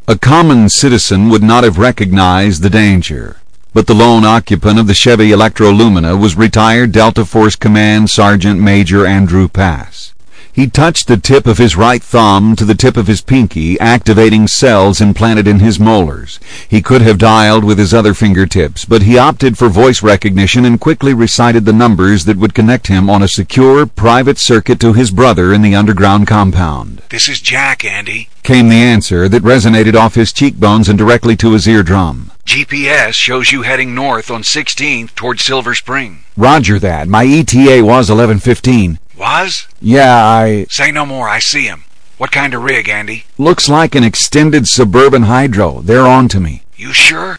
A common citizen would not have recognized the danger, but the lone occupant of the Chevy Electrolumina was retired Delta Force Command Sergeant Major Andrew Pass. He touched the tip of his right thumb to the tip of his pinky, activating cells implanted in his molars. He could have dialed with his other fingertips, but he opted for voice recognition and quickly recited the numbers that would connect him on a secure, private circuit to his brother in the underground compound. "This is Jack, Andy," came the answer that resonated off his cheekbones and directly to his eardrum. "GPS shows you heading north on 16th toward Silver Spring." "Roger that. My ETA was 11:15. "Was?" "Yeah, "Say no more, I see him. What kind of rig, Andy?" Looks like an extended suburban hydro. They're on to me." "You sure?"